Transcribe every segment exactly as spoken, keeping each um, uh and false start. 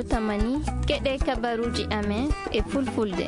tamani keɗe kabaruji amen e fulfulde.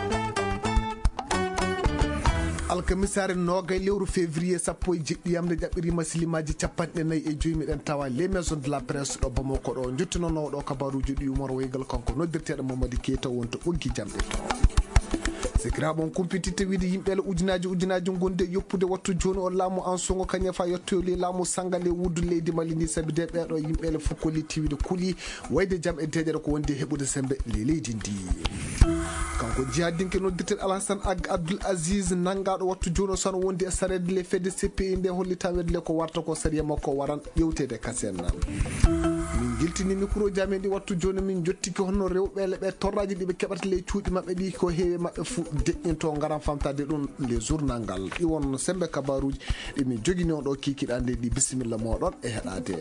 alkamisare nogay lewru février sappo e jeɗɗi yamde jaɓɓirima silimaji capanɗe nayyi e joyi miɗen tawa les maisons de la presse ɗo Bamako ɗo jottinono ɗo kabaruji ɗi umaro waygal kanko noddirteɗo Mamadou Keita wonto ɓoggi jamɗe to sikiraɓon kumpititte wiide yimɓele ujunaji ujunaji gonde yoppude wattu joni o laamu en songo kañe fa yettoyoli laamu sangale wuddu leydi Mali ndi saabi de ɓeɗo yimɓele fokkoli tiwide kuuli wayde jaam e deƴere ko wonde heɓude sembe le leydi ndi kanko jihadinke noddirteɗo Alassane Ag Abdoul Aziz nangaɗo wattu joni o sano wondi e sarede le fedde C P I nde holli tawede le ko warta ko sariya makko waran ƴewtede kasen min guiltini micro jami ɗi wattu joni min jottiki honno rewɓele ɓe torraji ɗiɓe keɓata le cuuɗi mabɓe ɗi ko heewi mabɓe fo deƴƴinto garan famtade ɗum les journal ngal iwon sembe kabaruji ɗimin joguini on ɗo kikiɗande ɗi bisimilla moɗon e heɗade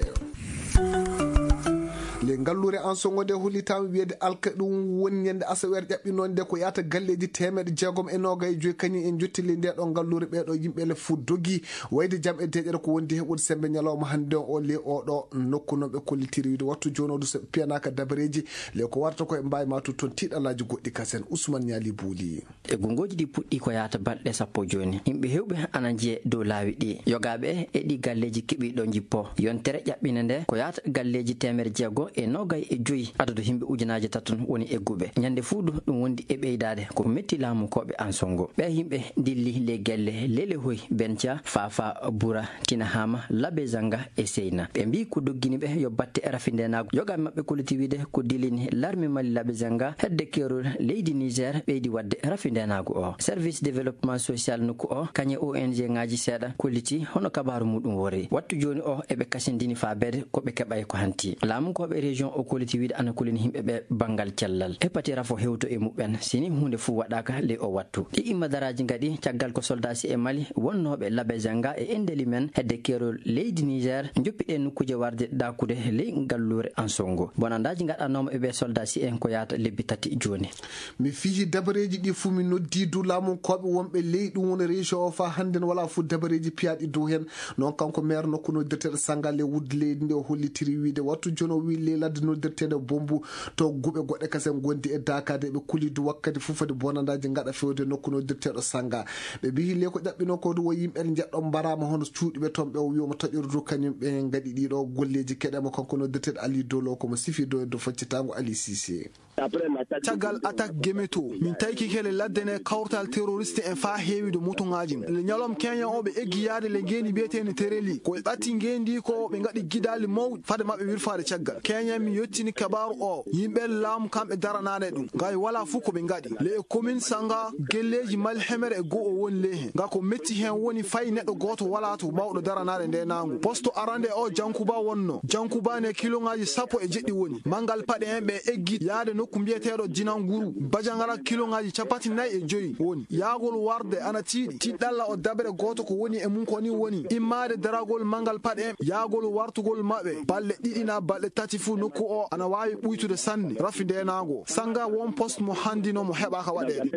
le ngallure en songode hollitama wiyede alka ɗum woni ñande asawere ƴaɓɓinonde ko yata galleji temedde jeegom e noga e joyi kañum en jottili nde ɗon ngallure ɓeɗo yimɓele fo dogui wayde jaam e deƴere ko wondi heɓude sembe ñalawma hande o le oɗo nokku noon ɓe kollitiri wiide wattu joni oɗo so piyanaka dabareji le ko warta koye mbawi matu toon tiɗalaji goɗɗi kasen Ousmane Niali Bouli e gongoji ɗi puɗɗi ko yata balɗe sappo joni yimɓe hewɓe ana jiye dow laawi ɗi yogaɓe e ɗi galleji keeɓiɗo jippo yontere ƴaɓɓine nde ko yata galleji temere jeego e nogay e joyi adadu himɓe ujunaji taton woni egguɓe ñande fuudu ɗum wondi e ɓeydade ko metti laamu koɓe an songo ɓe yimɓe dilli le gelle lele hoy bentia fafa boura tina hama labe zanga e seyna ɓe mbi ko doggini ɓe yo batte rafindenago yogaɓe mabɓe koliti wiide ko dilini l'armée Mali labe zanga hedde kerol leydi Niger ɓeydi wadde rafindenago o service développement social nokku o kañe O N G ngaji seeɗa kolliti hono kabaru muɗum wori wattu joni o eɓe kasindini fabede koɓe keɓay ko hanti laamu koɓe région o koliti wiide ana kolini himɓe ɓe bangal cellal hepatira fo hewto e muɓɓen sini hunde fu waɗaka le o wattu ɗi immadaraji gaɗi caggal ko soldasi e Mali wonnoɓe labe zanga e endeli men hedde kerol leydi Niger joppiɗe nokkuje warde dakude ley ngallure en songo bonandaji gaɗanoma eɓe soldasi en ko yata lebbi tati joni mi fiji dabareji ɗi fu mi noddi dow laamu koɓe wonɓe ley ɗum woni région o fa hande wala fu dabareji piyaɗi dow hen non kanko maire nokku noddirteɗo sangale wudde leydi nde o hollitiri wiide wattu joni o wi ley ladde noddirteɗo bombu to guɓe goɗɗe kasen gondi e dakade ɓe kulidu wakkati fufade bonandaji gaɗa fewde nokku noddirteɗo sanga ɓe mbi le ko ƴaɓɓino ko ɗum wo yimɓe jeɗɗo mbarama hono cuuɗi ɓe toon ɓe wiyoma taƴorudu kañum ɓe gaɗi ɗiɗo golleji keɗema kanko noddirteɗo Ali Dolo komo sifi dow do foccitago Ali Cissé caggal attaque gemeto min tayki kele laddene kawtal terroriste en fa heewi do mutuŋaji le ñalom kenya o ɓe eggi yaade le ngendi biyetene tereli ko ɓe ɓatti ngendi ko ɓe gaɗi gidali mawɗi fade mabɓe wirfade caggal kenya mi yettini kabaru o yimɓe laamu kamɓe daranade ɗum gay wala fu ko ɓe gaɗi le e commune sanga gelleji mali hemere e go'o woni le hen ga ko metti hen woni fayi neɗɗo goto wala to mawɗo daranade nde nangu poste arande o jankuba wonno jankuba ne kiloŋaji sappo e jeɗɗi woni mangal paɗe hen ɓe eggi yaade nokku mbiyeteɗo jinanguru bajangara kiloŋaji capati nayyi e joyi woni yaagol warde ana tiiɗi tiɗɗalla o daɓere goto ko woni e mum ko ni woni immade daragol mangal paɗe en yaagol wartugol mabɓe balɗe ɗiɗi na balɗe tati fu nokku o ana wawi ɓuytude sanne rafi ndenago sanga won poste mo handino mo heɓaka waɗede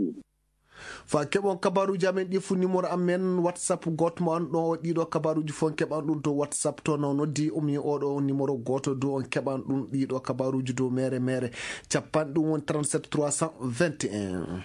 fa keɓon kabaruji amen ɗi fu numéro amen whatsapp goto mo an ɗo ɗiɗo kabaruji fo on keɓan ɗum dow whatsapp to no noddi umi oɗo numéro goto dow on keɓan ɗum ɗiɗo kabaruji dow mere mere capan ɗum won trente-sept trois cent vingt et un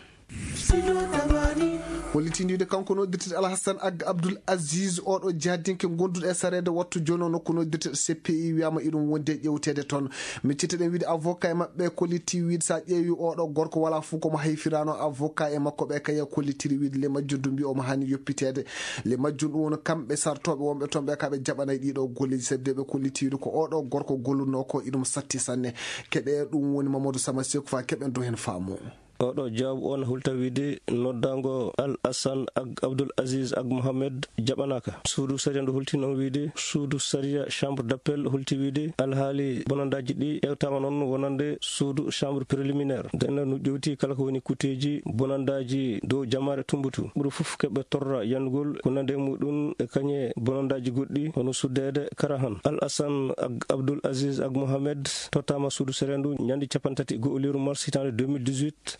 hollitinde kanko noddirteɗo Alassane Ag Abdoul Aziz oɗo jihadinke gonduɗo e sarede wattu joni o nokku noddirteɗo C P I wiyama iɗum wonde ƴewtede toon micciteɗen wiide avocat e mabɓe kolliti wiide sa ƴeewi oɗo gorko wala fuu komo hayfirano avocat e makko ɓe kaya kollitiri wiide le majjum ɗum mbi omo hani yoppitede le majjum ɗum woni kamɓe sartoɓe wonɓe toon ɓe kaɓe jaɓanayi ɗiɗo golleji sabi ɓe kolliti wiide ko oɗo gorko golluno ko iɗum satti sanne keɗe ɗum woni Mamadou Sama Sekou fa keɓen do hen faamu oɗo jawabu on hulta wiide noddango Alassane Ag Abdoul Aziz Ag Mohamed jaɓanaka suudu saria ndu hulti noon wiide suudu saria chambre d'appel hulti wiide alhaali bonandaji ɗi ƴewtama noon wonande suudu chambre préliminaire dena no ƴewti kala ko woni kuteji bonandaji dow jamare tumbutu ɓuuri foof keɓe torra yangol ko nande muɗum e kañe bonandaji goɗɗi hono suddede karahan Alassane Ag Abdoul Aziz Ag Mohamed tottama suudu saria ndu ñandi capantati go liru mars hitande deux mille dix-huit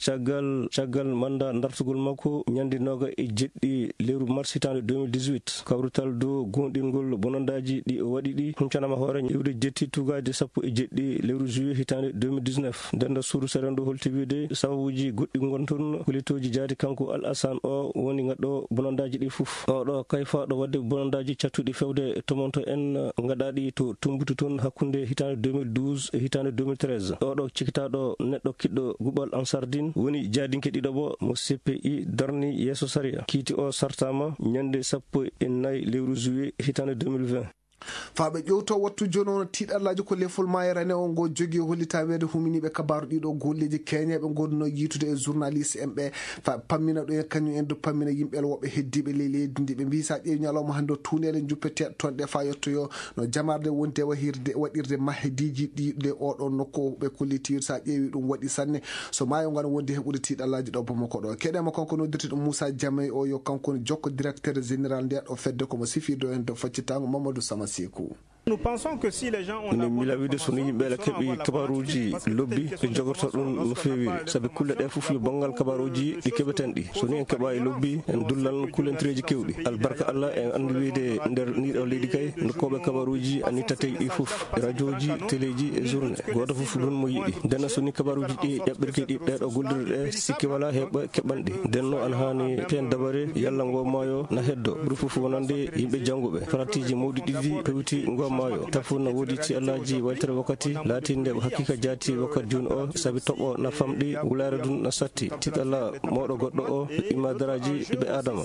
caggal caggal manda dartugol makko ñande noga e jeɗɗi lewru mars hitande deux mille dix-huit kawrutal do gonɗingol bonandaji ɗi o waɗi ɗi humcanama hoore ƴewde jetti tugaji sappo e jeɗɗi lewru juillet hitande deux mille dix-neuf ndenda suudu saɗen ɗo holti wiide sababuji goɗɗi gon toon kulitoji jaadi kanko Al Hassan o woni gaɗɗo bonandaji ɗi foof oɗo kayfa ɗo wadde bonandaji cattuɗi fewde tomonto en gaɗaɗi to tumbutu toon hakkude hitande deux mille douze e hitande deux mille treize oɗo cikkitaɗo neɗɗo kiɗɗo guɓal Ansardine woni jaadinke ɗiɗo mo C P I darni yeeso saria kiiti o sartama ñande sappo e nayyi lewru juillet hitande deux mille vingt. faaɓe ƴewto wattu joni ono tiiɗallaji ko lefol mayere ne o ngo jogui hollitawede huminiɓe kabaru ɗiɗo golleji keñeɓe gonno yitude e journaliste en ɓe fa pammina ɗo en kañum en do pammina yimɓe woɓɓe heddiɓe ley leydi ndi ɓe mbi sa ƴeewi ñalawma hande o tunele juppeteɗe toon ɗe fa yettoyo no jamarde wonde wahirde waɗirde mahediji ɗiɗe oɗo nokku ɓe kollitir sa ƴeewi ɗum waɗi sanne so mayo ngana wondi heɓude tiiɗallaji ɗo bomo ko ɗo keɗema kanko noddirte ɗum Moussa Diamay o yo kanko ne jokko directeur général nde ɗo fedde komo sifirdo en do faccitango Mamadou Sama Sekou. ene milawide sono yimɓe keeɓi kabaruji lobbi ɓe jogorto ɗum no feewi saabi kulle ɗe fof yo banggal kabaruji ɗi keɓeten ɗi soni en keeɓa e lobbi en dullan kullentireji kewɗi albarka Allah en andi wiide nder ndiɗo leydi kay nokkoɓe kabaruji anni tate ɗi fof radio ji téléji e journée goto fof ɗon mo yiɗi nden soni kabaruji ɗi ƴaɓɓirkeɗi ɗeɗo gollirɗe ɗe sikki wala heɓa keɓanɗi nden no ana hani pen dabare yalla ngo maayo na heddo ɓuri fof wonande yimɓe jangguɓe pratiji mawɗi ɗiɗi pewti ngo maayo tafu na wodi ci alaji waltere wakkati latinde hakika jati wakkati joni o sabi toɓo na famɗi wulare dun na satti tiɗalla moɗo goɗɗo o imadaraji ɓe adama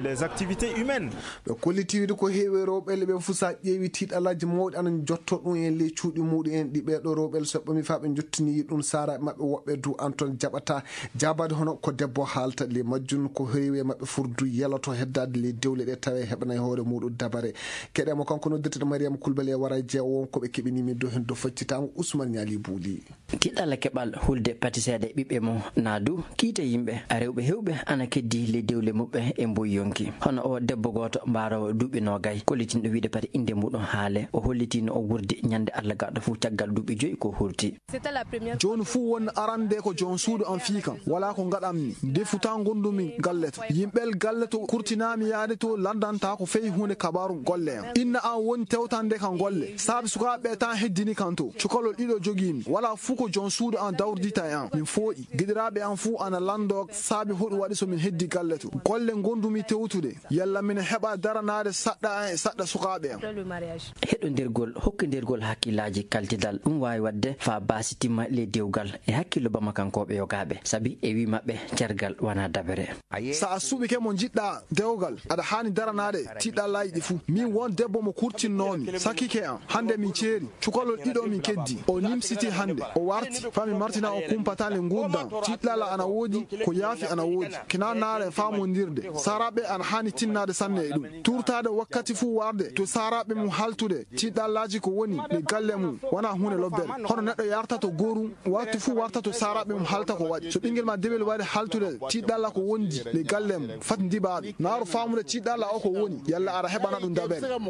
ɓe kollitiwide ko heewi rewɓele ɓe fusa ƴeewi tiɗalaji mawɗi anan jotto ɗum en ley cuuɗi muɗum en ɗi ɓeɗo rewɓele soɓɓami fa ɓe jottini ɗum sara mabɓe woɓɓe du Anton jaɓata jabade hono ko debbo haalta le majjun ko heewi mabɓe furdu yeloto heddade le dewle ɗe tawe heɓanay hoore muɗum dabare keɗema kanko noddirteɗo Mariama Kulbali e wara je wonko ɓe keɓinimi do hen do faccitango Ousmane Niali Bouli tiɗalla keɓal hulde patiseede ɓiɓɓe mo naadu kiite yimɓe rewɓe hewɓe ana keddi le dewle muɓɓe e mboy yonki hono o debbo goto mbarawo duuɓi nogay kollitinɗo wiide pati inde muɗum haale o hollitino o wurde ñande Allah gaɗo fuu caggal duuɓi joyi ko hurti joni fuu won arande ko jon suudu an fii kam wala ko gaɗammi defuta gondumi galle to yimɓel galle to kurtinami yaade to landanta ko feyi hunde kabaru golle en inna an woni tewtande kan golle saabi sukaɓe tan heddini kanto cukalol ɗiɗo jogimi wala fuu ko jon suudu an dawrdita e an min fooƴi giɗiraɓe an fuu ana lando saabi hoɗum waɗi somin heddi galle to golle gondumi tewtude yalla min heɓa daranade saɗɗa an e saɗɗa sukaɓe an heɗodirgol hokkodirgol hakkillaji kaltidal ɗum wawi wadde fa basitimma le dewgal e hakkillo bama kankoɓe yogaɓe saabi e wi mabɓe cergal wona dabere sa a suɓike mo jiɗɗa dewgal aɗa hani daranade tiɗallaji ɗi fuu min won debbo mo kurtinnomi sakike an hande min ceeri cukalol ɗiɗo min keddi o nimsiti hande o warti fami martina o kumpatale gurdam tiɗɗala ana woodi ko yaafi ana woodi kina naare famodirde saraɓe ana hani tinnade sanne e ɗum turtade wakkati fuu warde to saraɓe mum haltude tiɗɗallaji ko woni ɗe galle mum wona hunde lobbere hono neɗɗo yarta to gorum waktu fuu warta to saraɓe mum halta ko waɗi so ɓinguel ma debel waɗi haltude tiɗɗalla ko wondi ɗe galle mum fat ndibaɗo naaru famude tiɗɗalla o ko woni yalla aɗa heɓana ɗum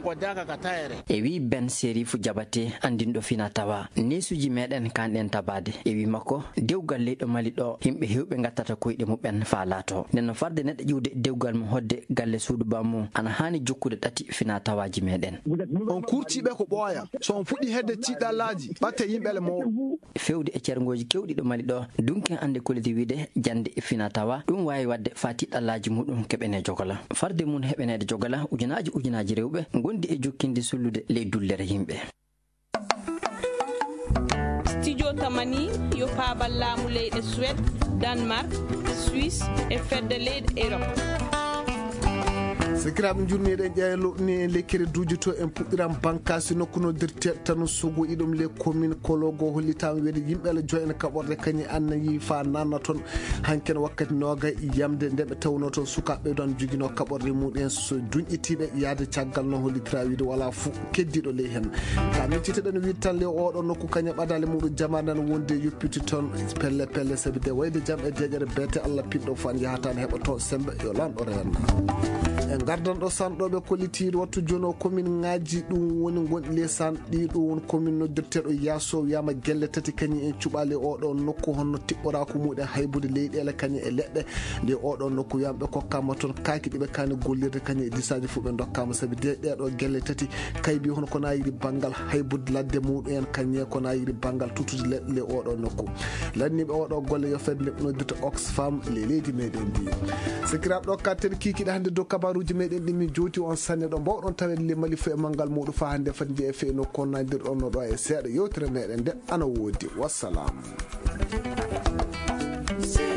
dabere e wi Ben Serifou Jabate andinɗo fina tawa nesuji meɗen kanɗen tabade e wi makko dewgal leyɗo Mali ɗo yimɓe hewɓe gattata koyɗe muɓen fa laato nden farde neɗɗo ƴiwde dewgal mum hodde galle suudu bamum ana hani jokkude ɗati fina tawaji meɗen on kurtiɓe ko ɓooya so on fuɗɗi hedde tiɗɗallaji ɓatte yimɓele mawɗo fewde e cergoji kewɗi ɗo Mali ɗo dunken ande koliti wiide jande e fina tawa ɗum wawi wadde fa tiɗɗallaji muɗum keɓene jogala farde mum heɓenede jogala ujunaji ujunaji rewɓe gondi e jokkinde sullude ley dullere yimɓe. Studio Tamani yo paabal laamu leyɗe Suède, Danemark, Suisse e fedde leyɗe Europe. sikiraɓe jurniɗen ƴeelo ni en lekkere duuji to en puɗɗiran bankasi nokku noddirteɗo tan sugu iɗum le commune kologo hollitama wiide yimɓele jo en kaɓorde kañi annayi fa nanna toon hanken wakkati noga yamde nde ɓe tawno toon sukaɓe ɗon joguino kaɓorde muɗen so duñƴitiɓe yaade caggal no hollitira wiide wala fo keddiɗo ley hen ka micciteɗen wiide tan le oɗo nokku kañum ɓadale muɗum jamanan wonde yoppiti toon pelle pelle saabi de wayde jaam e deƴere beete Allah pinɗo fo an yahatano heɓa to sembe yo lanɗo renna. en gardanɗo sanɗoɓe kollitiɗo wattu jono commune ngaji ɗum woni gonɗi le sanɗi ɗum woni commune noddirteɗo yaso wiyama gelle tati kañum en cuɓali oɗo nokku honno tiɓɓora ko muɗum haybude leyɗele kañum e leɗɗe nde oɗo nokku wiyama ɓe kokkama toon kaki ɗiɓe kani gollirde kañum e disaji fo ɓe dokkama saabi de ɗeɗo gelle tati kaybi hono kono yiri banggal haybude ladde muɗum en kañum kono yiri banggal tutude leɗɗe le oɗo nokku lanniɓe oɗo golle yo fedde noddirta Oxfam le leydi meɗen ndi sikiraɓe ɗo katten kikiɗe hande dow kabaruji meɗen ɗi min joti on sanne ɗo mbawɗon tawede le mali fo e manggal muɗum fa hande fati mbiye fe no konnadirɗon no ɗo e seeɗa yewtere meɗen nde ana woodi wassalamu.